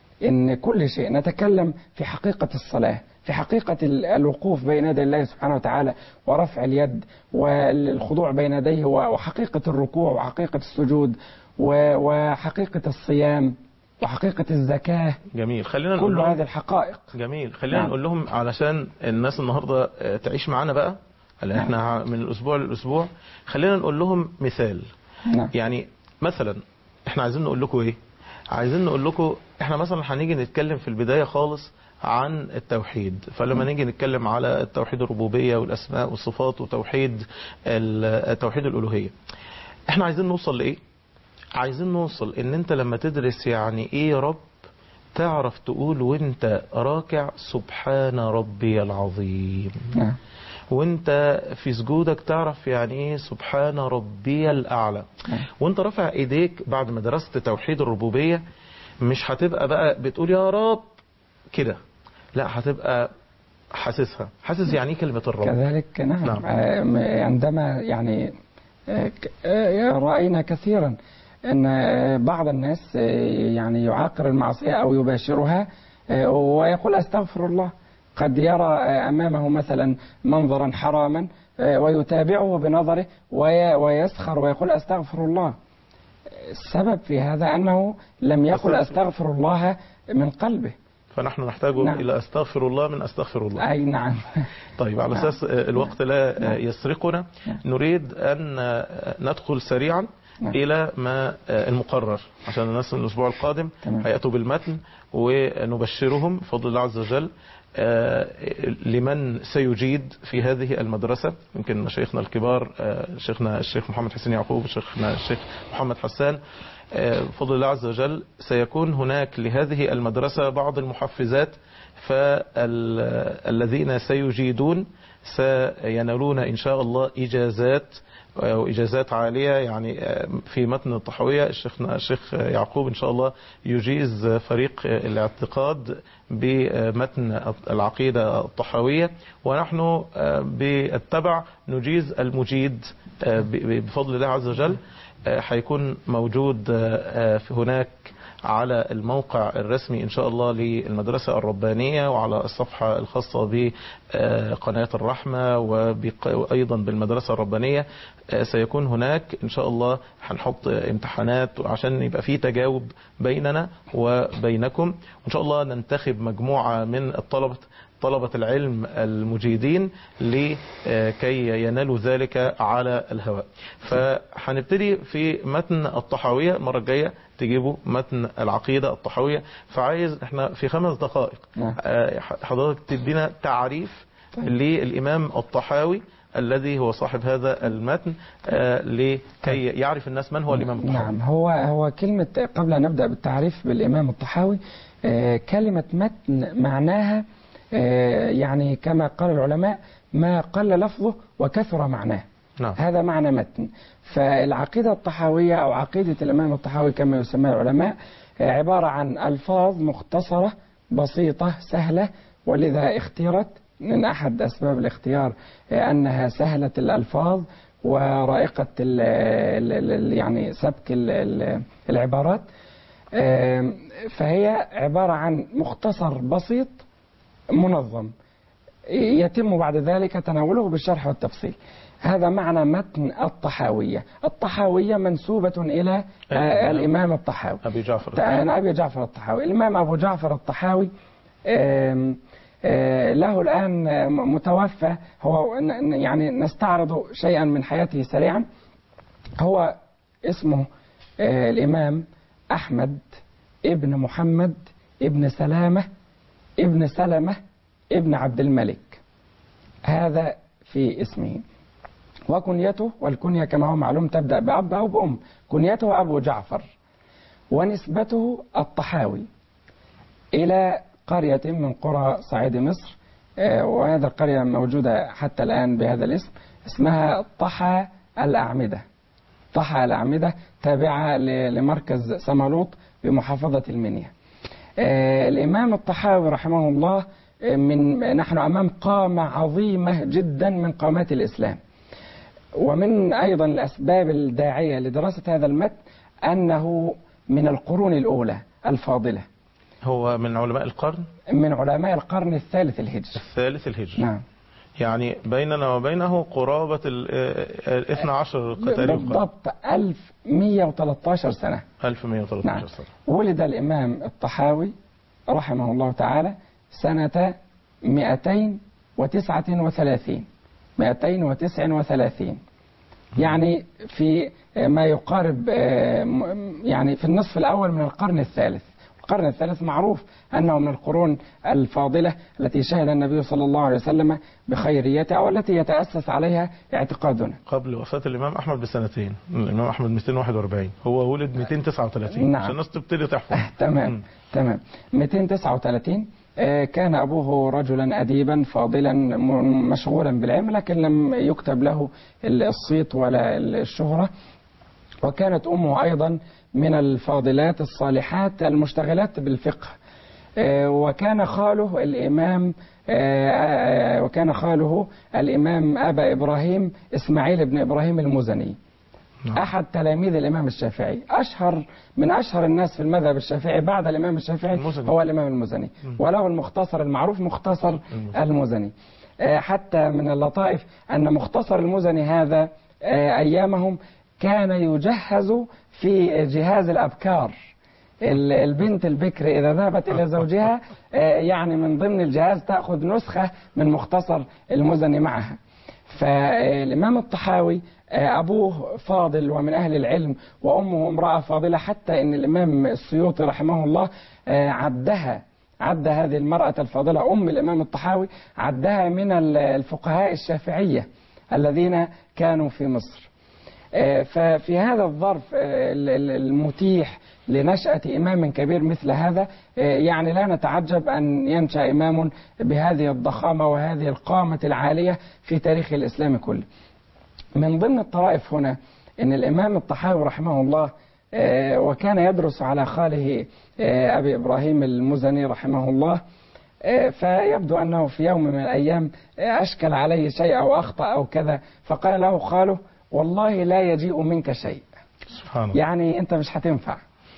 إن كل شيء نتكلم في حقيقة الصلاة، في حقيقة ال- الوقوف بين يدي الله سبحانه وتعالى ورفع اليد والخضوع بين يديه، وحقيقة الركوع وحقيقة السجود و- وحقيقة الصيام وحقيقة الزكاة. جميل. خلينا نقول كل لهم هذه الحقائق. جميل خلينا نعم. نقول لهم علشان الناس النهاردة آه، تعيش معانا بقى، لأن نعم. احنا ع- من الأسبوع للأسبوع. خلينا نقول لهم مثال. نعم. يعني مثلا احنا عايزين نقول لكم ايه؟ عايزين نقول لكم احنا مثلا هنيجي نتكلم في البداية خالص عن التوحيد، فلما نيجي نتكلم على التوحيد الربوبية والأسماء والصفات وتوحيد ال- توحيد الألوهية، احنا عايزين نوصل لإيه؟ عايزين نوصل ان انت لما تدرس يعني ايه رب تعرف تقول وانت راكع سبحان ربي العظيم، نعم. وانت في سجودك تعرف يعني ايه سبحان ربي الأعلى، وانت رافع ايديك بعد ما درست توحيد الربوبية مش هتبقى بقى بتقول يا رب كده، لا هتبقى حاسسها، حاسس يعني ايه كلمة الرب. كذلك نعم, نعم. آه، عندما يعني آه، ك- آه، رأينا كثيرا أن آه، بعض الناس آه، يعني يعاقر المعصية أو يباشرها آه، ويقول أستغفر الله. قد يرى آه، أمامه مثلا منظرا حراما آه، ويتابعه بنظره وي- ويسخر ويقول أستغفر الله. السبب في هذا أنه لم يقل أستغفر الله من قلبه. فنحن نحتاج نعم. إلى أستغفر الله من أستغفر الله. أي نعم. طيب على نعم. أساس الوقت لا نعم. يسرقنا، نعم. نريد أن ندخل سريعا نعم. إلى ما المقرر عشان الناس من الأسبوع القادم تمام. هيأتوا بالمتن ونبشرهم بفضل الله عز وجل آه، لمن سيجيد في هذه المدرسة. يمكن مشايخنا الكبار آه، شيخنا الشيخ محمد حسين يعقوب، شيخنا الشيخ محمد حسان، آه، بفضل الله عز وجل سيكون هناك لهذه المدرسة بعض المحفزات فالذين سيجيدون سينالون إن شاء الله إجازات وإجازات عالية. يعني في متن الطحاوية الشيخنا الشيخ يعقوب إن شاء الله يجيز فريق الاعتقاد بمتن العقيدة الطحاوية، ونحن بالتبع نجيز المجيد بفضل الله عز وجل. هيكون موجود هناك على الموقع الرسمي إن شاء الله للمدرسة الربانية، وعلى الصفحة الخاصة بقناة الرحمة، وأيضا بالمدرسة الربانية سيكون هناك إن شاء الله. هنحط امتحانات عشان يبقى فيه تجاوب بيننا وبينكم، وإن شاء الله ننتخب مجموعة من الطلبة طلبة العلم المجيدين لكي ينالوا ذلك على الهواء. فهنبتدي في متن الطحاوية المرة الجاية، تجيبوا متن العقيدة الطحاوية. فعايز احنا في خمس دقائق حضرتك تدينا تعريف للإمام الطحاوي الذي هو صاحب هذا المتن لكي يعرف الناس من هو الإمام الطحاوي. نعم، هو هو كلمة، قبل أن نبدأ بالتعريف بالإمام الطحاوي، كلمة متن معناها يعني كما قال العلماء ما قل لفظه وكثر معناه. نعم. هذا معنى متن. فالعقيدة الطحاوية أو عقيدة الإمام الطحاوي كما يسمى العلماء عبارة عن ألفاظ مختصرة بسيطة سهلة، ولذا اختيرت من أحد أسباب الاختيار أنها سهلة الألفاظ ورائقة ال ال يعني سبك ال العبارات. فهي عبارة عن مختصر بسيط منظم يتم بعد ذلك تناوله بالشرح والتفصيل. هذا معنى متن الطحاوية. الطحاوية منسوبة إلى آه الإمام الطحاوي أبي جعفر أبي جعفر الطحاوي. الإمام أبو جعفر الطحاوي آم آم له الآن متوفى. هو يعني نستعرض شيئا من حياته سريعا. هو اسمه الإمام أحمد ابن محمد ابن سلامة ابن سلمة ابن عبد الملك، هذا في اسمه. وكنيته، والكنية كما هو معلوم تبدأ بأب أو بأم، كنيته أبو جعفر، ونسبته الطحاوي إلى قرية من قرى صعيد مصر، وهذا القرية موجودة حتى الآن بهذا الاسم، اسمها طحا الأعمدة. طحا الأعمدة تابعة لمركز سمالوط بمحافظة المنيا. الإمام الطحاوي رحمه الله من نحن أمام قامة عظيمة جدا من قامات الإسلام. ومن أيضا الأسباب الداعية لدراسة هذا المتن أنه من القرون الأولى الفاضلة. هو من علماء القرن من علماء القرن الثالث الهجري. الثالث الهجري. نعم. يعني بيننا وبينه قرابة الاثنى عشر تقريبا. بالضبط ألف ومئة وثلاثة عشر سنة. ألف ومئة وثلاثة عشر نعم. سنة. ولد الإمام الطحاوي رحمه الله تعالى سنة مئتين وتسعة وثلاثين مئتين وتسعة وثلاثين، يعني في ما يقارب يعني في النصف الأول من القرن الثالث. القرن الثالث معروف أنه من القرون الفاضلة التي شهد النبي صلى الله عليه وسلم بخيريتها والتي يتأسس عليها اعتقادنا. قبل وفاة الإمام أحمد بسنتين. الإمام أحمد مئتين وواحد وأربعين، هو ولد مئتين وتسعة وثلاثين. نعم. عشان الناس تبتدي تحفظ. تمام م. تمام مئتين وتسعة وثلاثين. كان أبوه رجلا أديبا فاضلا مشغولا بالعلم، لكن لم يكتب له الصيت ولا الشهرة. وكانت أمه أيضا من الفاضلات الصالحات المشتغلات بالفقه. وكان خاله الإمام وكان خاله الإمام أبا إبراهيم إسماعيل بن إبراهيم المزني، أحد تلاميذ الإمام الشافعي. أشهر من أشهر الناس في المذهب الشافعي بعد الإمام الشافعي المزني. هو الإمام المزني، وله المختصر المعروف مختصر المزني. حتى من اللطائف أن مختصر المزني هذا أيامهم كان يجهز في جهاز الأبكار. البنت البكر إذا ذهبت إلى زوجها يعني من ضمن الجهاز تأخذ نسخة من مختصر المزني معها. فالإمام الطحاوي أبوه فاضل ومن أهل العلم، وأمه امرأة فاضلة، حتى أن الإمام السيوطي رحمه الله عدها عد هذه المرأة الفاضلة أم الإمام الطحاوي عدها من الفقهاء الشافعية الذين كانوا في مصر. ففي هذا الظرف المتيح لنشأة إمام كبير مثل هذا. يعني لا نتعجب أن ينشأ إمام بهذه الضخامة وهذه القامة العالية في تاريخ الإسلام كله. من ضمن الطرائف هنا أن الإمام الطحاوي رحمه الله وكان يدرس على خاله أبي إبراهيم المزني رحمه الله، فيبدو أنه في يوم من الأيام أشكل عليه شيء أو أخطأ أو كذا، فقال له خاله والله لا يجيء منك شيء، سبحان الله، يعني أنت مش هتنفع.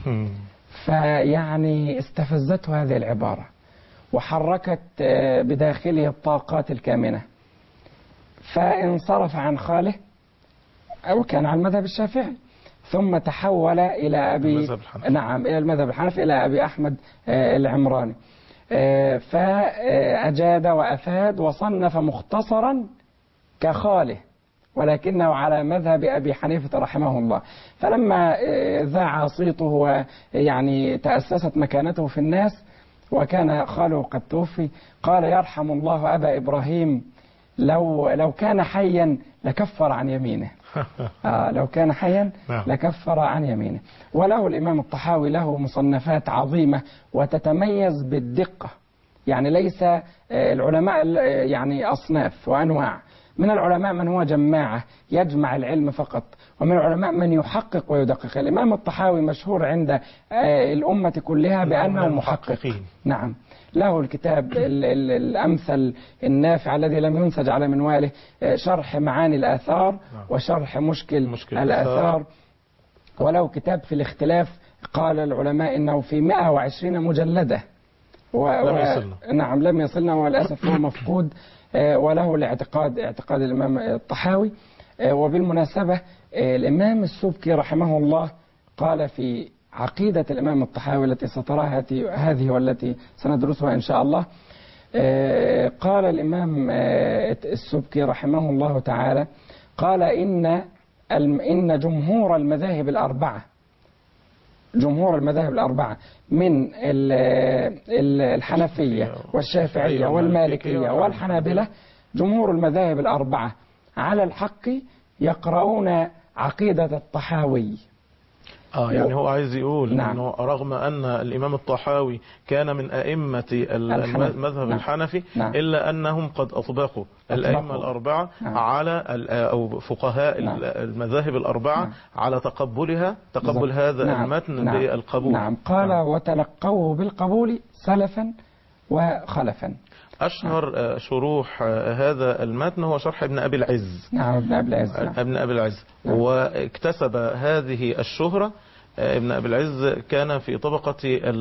فيعني استفزته هذه العبارة وحركت بداخله الطاقات الكامنة، فانصرف عن خاله وكان على المذهب الشافعي، ثم تحول إلى أبي نعم إلى المذهب الحنفي إلى أبي أحمد العمراني، فأجاد وأفاد وصنف مختصرا كخاله ولكنه على مذهب أبي حنيفة رحمه الله. فلما ذاع صيته ويعني تأسست مكانته في الناس وكان خاله قد توفي، قال يرحم الله أبا إبراهيم لو لو كان حيا لكفر عن يمينه. آه لو كان حيا لكفر عن يمينه. وله الإمام الطحاوي له مصنفات عظيمة وتتميز بالدقة، يعني ليس العلماء يعني أصناف وأنواع، من العلماء من هو جماعة يجمع العلم فقط، ومن العلماء من يحقق ويدقق. الإمام الطحاوي مشهور عند الأمة كلها بأنه محقق. نعم، له الكتاب الأمثل النافع الذي لم ينسج على منواله، شرح معاني الآثار وشرح مشكل, مشكل الآثار، وله كتاب في الاختلاف قال العلماء إنه في مئة وعشرين مجلدة و... لم يصلنا. نعم لم يصلنا وللأسف هو مفقود. وله الاعتقاد اعتقاد الإمام الطحاوي. وبالمناسبة الإمام السبكي رحمه الله قال في عقيدة الإمام الطحاوي التي ستراها هذه والتي سندرسها إن شاء الله، قال الإمام السبكي رحمه الله تعالى قال إن إن جمهور المذاهب الأربعة جمهور المذاهب الأربعة من الحنفية والشافعية والمالكية والحنابلة، جمهور المذاهب الأربعة على الحق يقرؤون عقيدة الطحاوي. آه يعني هو عايز يقول نعم. أنه رغم أن الإمام الطحاوي كان من أئمة المذهب نعم. الحنفي نعم. إلا أنهم قد أطبقوا الأئمة الأربعة نعم. على أو فقهاء نعم. المذاهب الأربعة نعم. على تقبلها تقبل بالضبط. هذا نعم. المتن نعم. بالقبول نعم. قال نعم. وتلقوه بالقبول سلفا وخلفا. أشهر شروح هذا المتن هو شرح ابن أبي العز. نعم ابن أبي العز نعم. ابن أبي العز نعم. واكتسب هذه الشهرة. ابن أبي العز كان في طبقة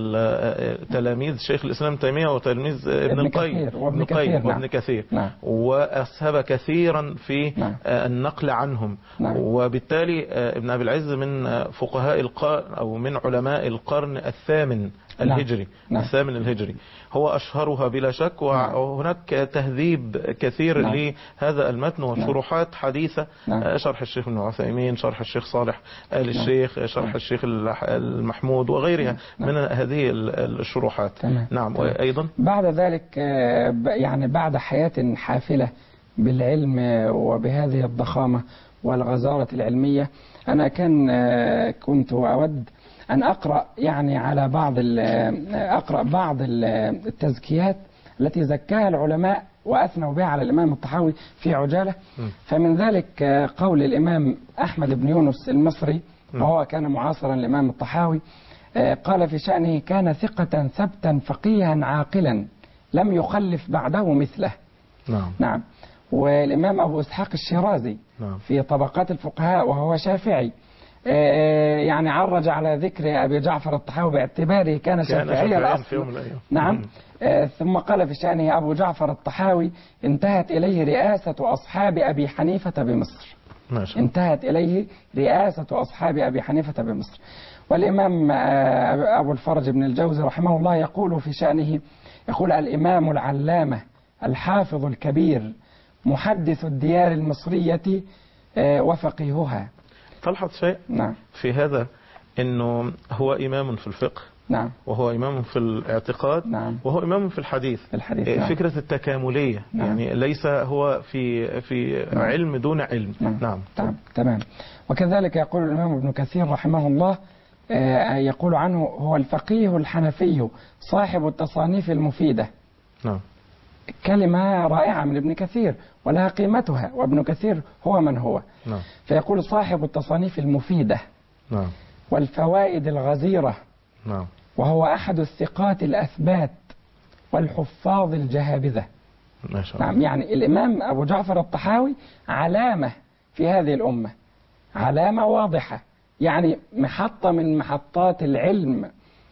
تلاميذ شيخ الإسلام تيمية وتلميذ ابن القيم وابن كثير وابن كثير نعم. وأسهب كثيرا في نعم. النقل عنهم نعم. وبالتالي ابن أبي العز من فقهاء القرن أو من علماء القرن الثامن الهجري نعم. الثامن الهجري هو أشهرها بلا شك. وهناك تهذيب كثير نعم. لهذا المتن وشروحات نعم. حديثة نعم. شرح الشيخ ابن عثيمين، شرح الشيخ صالح آل الشيخ نعم. شرح الشيخ المحمود وغيرها نعم. من هذه الشروحات تمام. نعم تمام. وأيضا بعد ذلك يعني بعد حياة حافلة بالعلم وبهذه الضخامة والغزارة العلمية، أنا كان كنت أود أن أقرأ يعني على بعض أقرأ بعض التزكيات التي زكاها العلماء وأثنوا بها على الإمام الطحاوي في عجالة. فمن ذلك قول الإمام أحمد بن يونس المصري وهو كان معاصرا للإمام الطحاوي، قال في شأنه كان ثقة ثبتا فقيها عاقلا لم يخلف بعده مثله. نعم. نعم. والإمام أبو إسحاق الشيرازي نعم. في طبقات الفقهاء وهو شافعي يعني عرج على ذكر أبي جعفر الطحاوي باعتباره كان شافعيا الأصل. نعم. ثم قال في شأنه أبو جعفر الطحاوي انتهت إليه رئاسة أصحاب أبي حنيفة بمصر. ماشي. انتهت إليه رئاسة أصحاب أبي حنيفة بمصر. والإمام أبو الفرج بن الجوزي رحمه الله يقول في شأنه، يقول الإمام العلامة الحافظ الكبير محدث الديار المصرية وفقيهها. تلحظ شيء نعم. في هذا أنه هو إمام في الفقه نعم. وهو إمام في الاعتقاد نعم. وهو إمام في الحديث, الحديث نعم. فكرة التكاملية نعم. يعني ليس هو في في نعم. علم دون علم. نعم. نعم. نعم. تمام. وكذلك يقول الإمام ابن كثير رحمه الله يقول عنه هو الفقيه الحنفي صاحب التصانيف المفيدة. نعم. كلمة رائعة من ابن كثير ولها قيمتها، وابن كثير هو من هو. نعم. فيقول صاحب التصانيف المفيدة نعم. والفوائد الغزيرة. نعم. وهو أحد الثقات الأثبات والحفاظ الجهابذة. ما شاء الله. نعم، يعني الإمام أبو جعفر الطحاوي علامة في هذه الأمة، علامة واضحة، يعني محطة من محطات العلم،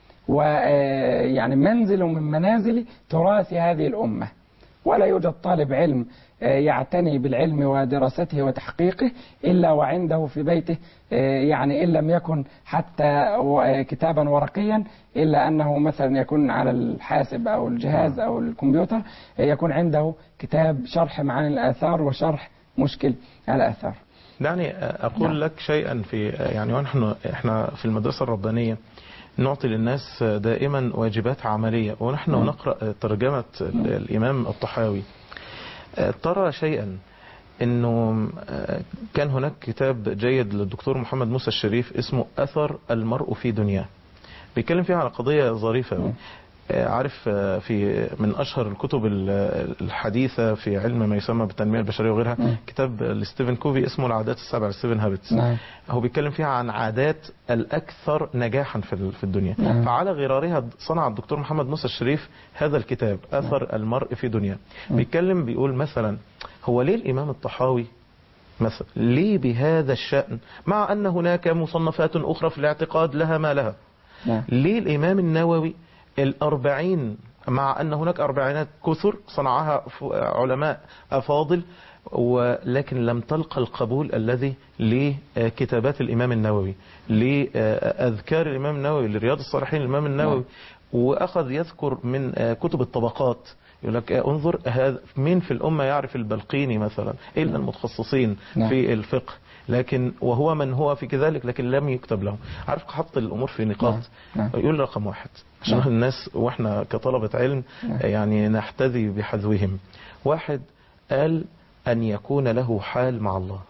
ويعني منزل من منازل تراث هذه الأمة. ولا يوجد طالب علم يعتني بالعلم ودراسته وتحقيقه إلا وعنده في بيته، يعني إن لم يكن حتى كتابا ورقيا، إلا أنه مثلا يكون على الحاسب أو الجهاز أو الكمبيوتر يكون عنده كتاب شرح معاني الآثار وشرح مشكل الآثار. دعني أقول لك شيئا في يعني ونحن إحنا في المدرسة الربانية نعطي للناس دائما واجبات عملية، ونحن م. نقرأ ترجمة الإمام الطحاوي. ترى شيئا أنه كان هناك كتاب جيد للدكتور محمد موسى الشريف اسمه أثر المرء في دنياه، بيتكلم فيها على قضية ظريفة. عارف في من أشهر الكتب الحديثة في علم ما يسمى بالتنمية البشرية وغيرها م. كتاب لستيفن كوفي اسمه العادات السبع، ستيفن هابتس. نعم. هو بيتكلم فيها عن عادات الأكثر نجاحا في الدنيا. نعم. فعلى غرارها صنع الدكتور محمد موسى الشريف هذا الكتاب أثر نعم. المرء في دنياه. بيتكلم بيقول مثلا هو ليه الإمام الطحاوي مثلا ليه بهذا الشأن مع أن هناك مصنفات أخرى في الاعتقاد لها ما لها؟ نعم. ليه الإمام النووي الأربعين مع أن هناك أربعينات كثر صنعها علماء أفاضل، ولكن لم تلقى القبول الذي لكتابات الإمام النووي، لأذكار الإمام النووي، لرياض الصالحين الإمام النووي. وأخذ يذكر من كتب الطبقات، يقول لك انظر هذا مين في الأمة يعرف البلقيني مثلا إلا المتخصصين في الفقه، لكن وهو من هو في كذلك لكن لم يكتب له. عارف حط الأمور في نقاط. يقول رقم واحد عشان الناس وإحنا كطلبة علم يعني نحتذي بحذوهم. واحد قال أن يكون له حال مع الله.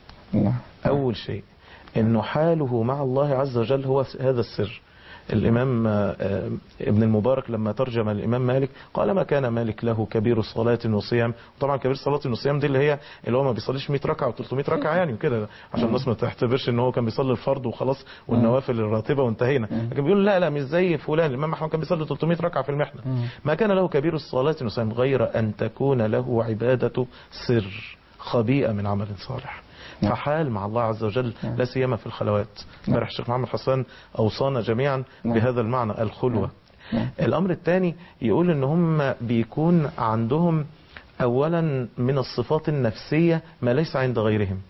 أول شيء أنه حاله مع الله عز وجل هو هذا السر. الإمام ابن المبارك لما ترجم الإمام مالك قال ما كان مالك له كبير صلاة وصيام. طبعا كبير صلاة وصيام دي اللي هي اللي هو ما بيصليش مئة ركعة وثلاثمئة ركعة يعني وكده، عشان الناس ما تعتبرش ان هو كان بيصلي الفرض وخلاص والنوافل الراتبة وانتهينا. لكن بيقول لا لا مش زي فلان الإمام أحمد كان بيصلي ثلاثمئة ركعة في المحنة. ما كان له كبير الصلاة وصيام غير أن تكون له عبادة سر خبيئة من عمل صالح. فحال مع الله عز وجل لا سيما في الخلوات. امبارح الشيخ محمد حسان أوصانا جميعا بهذا المعنى الخلوة. الأمر الثاني يقول ان هم بيكون عندهم أولا من الصفات النفسية ما ليس عند غيرهم.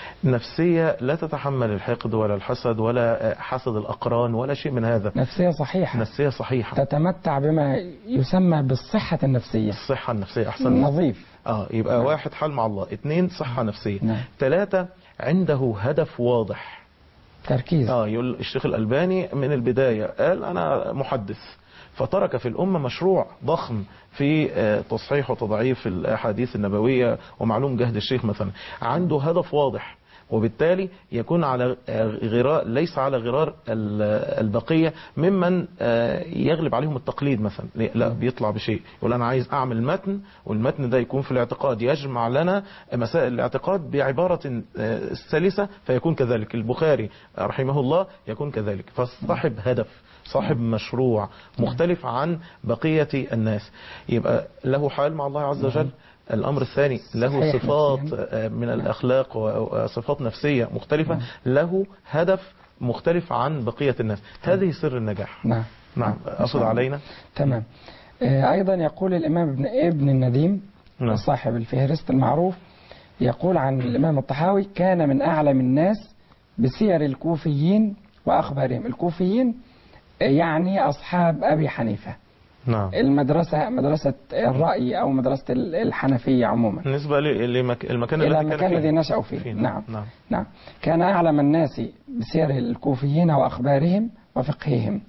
نفسية لا تتحمل الحقد ولا الحسد ولا حسد الأقران ولا شيء من هذا. نفسية صحيحة. نفسية صحيحة تتمتع بما يسمى بالصحة النفسية. الصحة النفسية أحسن. نظيف. آه يبقى نعم. واحد حال مع الله، اثنين صحة نفسية، نعم. ثلاثة عنده هدف واضح، تركيز. آه يقول الشيخ الألباني من البداية قال أنا محدث، فترك في الأمة مشروع ضخم في تصحيح وتضعيف الأحاديث النبوية ومعلوم جهد الشيخ مثلا. عنده هدف واضح، وبالتالي يكون على غرار ليس على غرار البقية ممن يغلب عليهم التقليد مثلا. لا بيطلع بشيء يقول أنا عايز أعمل متن، والمتن ده يكون في الاعتقاد يجمع لنا مسائل الاعتقاد بعبارة سلسة فيكون كذلك. البخاري رحمه الله يكون كذلك. فصاحب هدف، صاحب مشروع مختلف عن بقية الناس، يبقى له حال مع الله عز وجل. الأمر الثاني له صفات من الأخلاق وصفات نفسية مختلفة، له هدف مختلف عن بقية الناس. هذه سر النجاح. نعم نعم أصل علينا. تمام. أيضا يقول الإمام ابن ابن النديم نعم. صاحب الفهرست المعروف، يقول عن الإمام الطحاوي كان من أعلم الناس بسير الكوفيين وأخبارهم. الكوفيين يعني أصحاب أبي حنيفة. نعم. المدرسة مدرسة الرأي أو مدرسة الحنفية عموما بالنسبة للمكان إلى المكان الذي نشأوا فيه, فيه. نعم. نعم. نعم كان أعلم الناس بسير الكوفيين وأخبارهم وفقههم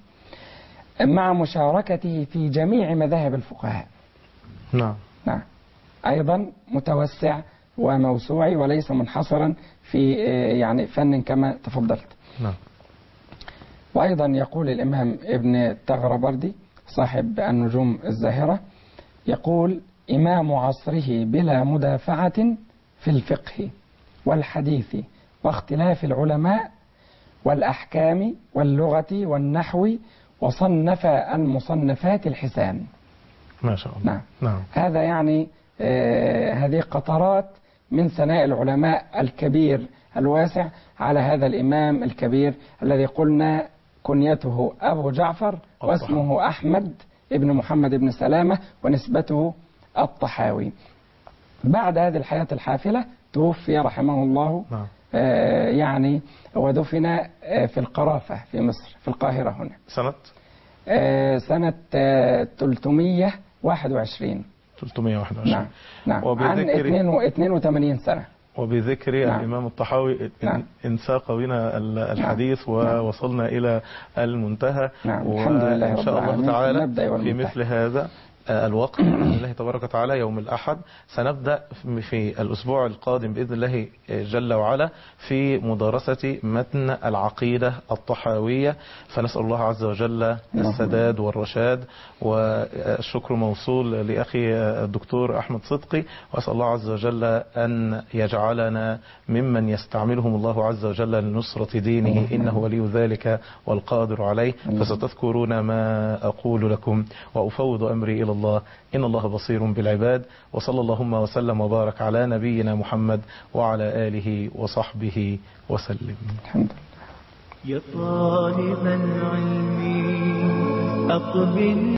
مع مشاركته في جميع مذاهب الفقهاء. نعم. نعم أيضا متوسع وموسوعي وليس منحصرا في يعني فن كما تفضلت. نعم. وأيضا يقول الإمام ابن تغربردي صاحب النجوم الزاهرة، يقول: إمام عصره بلا مدافعة في الفقه والحديث واختلاف العلماء والأحكام واللغة والنحو، وصنف المصنفات الحسان. ما شاء الله. نعم. نعم. هذا يعني آه هذه قطرات من ثناء العلماء الكبير الواسع على هذا الإمام الكبير الذي قلنا كنيته أبو جعفر واسمه أحمد ابن محمد بن سلامة ونسبته الطحاوي. بعد هذه الحياة الحافلة توفي رحمه الله. نعم. آه يعني ودفن آه في القرافة في مصر في القاهرة هنا سنة آه سنة آه ثلاثمائة وواحد وعشرين. ثلاثمائة وواحد وعشرين. نعم. نعم. عن وبذكر اثنين وثمانين سنة. وبذكر نعم. الإمام الطحاوي نعم. إن ساق بنا الحديث ووصلنا إلى المنتهى. نعم. الحمد لله وإن رب شاء الله العالمين. تعالى نبدأ في والمنتهى. مثل هذا الوقت بإذن الله تبارك وتعالى يوم الأحد سنبدأ في الأسبوع القادم بإذن الله جل وعلا في مدارسة متن العقيدة الطحاوية، فنسأل الله عز وجل السداد والرشاد، والشكر موصول لأخي الدكتور أحمد صدقي، وأسأل الله عز وجل أن يجعلنا ممن يستعملهم الله عز وجل لنصرة دينه، إنه ولي ذلك والقادر عليه. فستذكرون ما أقول لكم وأفوض أمري إلى الله، إن الله بصير بالعباد. وصلى اللهم وسلم وبارك على نبينا محمد وعلى آله وصحبه وسلم. الحمد لله. يا طالب العلم أقبل